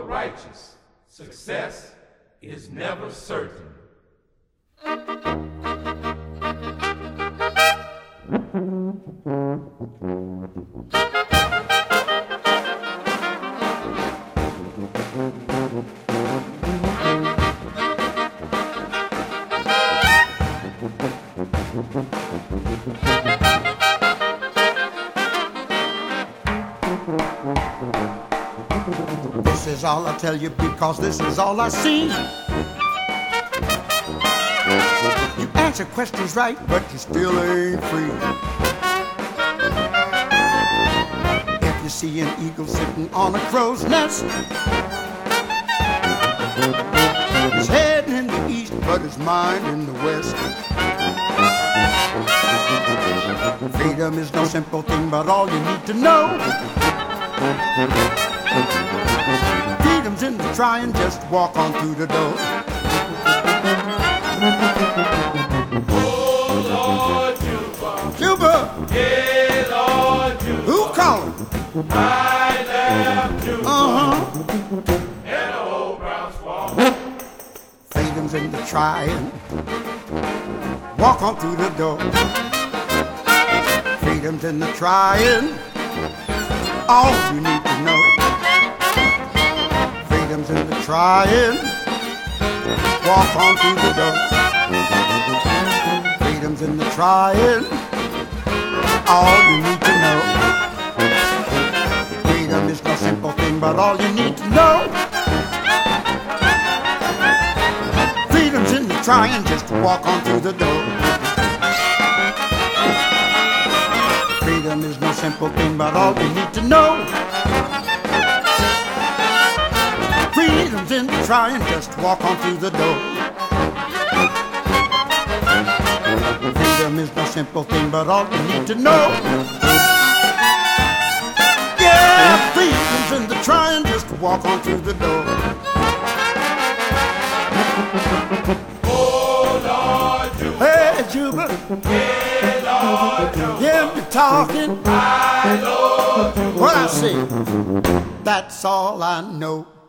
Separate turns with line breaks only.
righteous, success is never certain.
This is all I tell you because this is all I see. You answer questions right, but you still ain't free. If you see an eagle sitting on a crow's nest, his head in the east, but his mind in the west. Freedom is no simple thing, but all you need to know. Freedom's in the trying, just walk on through the door.
Oh, Lord Juba.
Juba!
Yeah, Lord Juba.
Who calling?
I love Juba. And the old brown squaw.
Freedom's in the trying, walk on through the door. Freedom's in the trying, all you need to know. Freedom's in the trying, walk on through the door. Freedom's in the trying, all you need to know. Freedom is no simple thing, but all you need to know. Freedom's in the trying, just walk on through the door. Freedom is no simple thing, but all you need to know. Freedom's in the trying, just walk on through the door. Freedom is no simple thing, but all you need to know. Yeah, freedom's in the trying, just walk on through the door.
Oh, Lord Juba.
Hey, Juba.
Yeah, Lord Juba.
Yeah, you're talking.
I, Lord Juba.
What I say, that's all I know.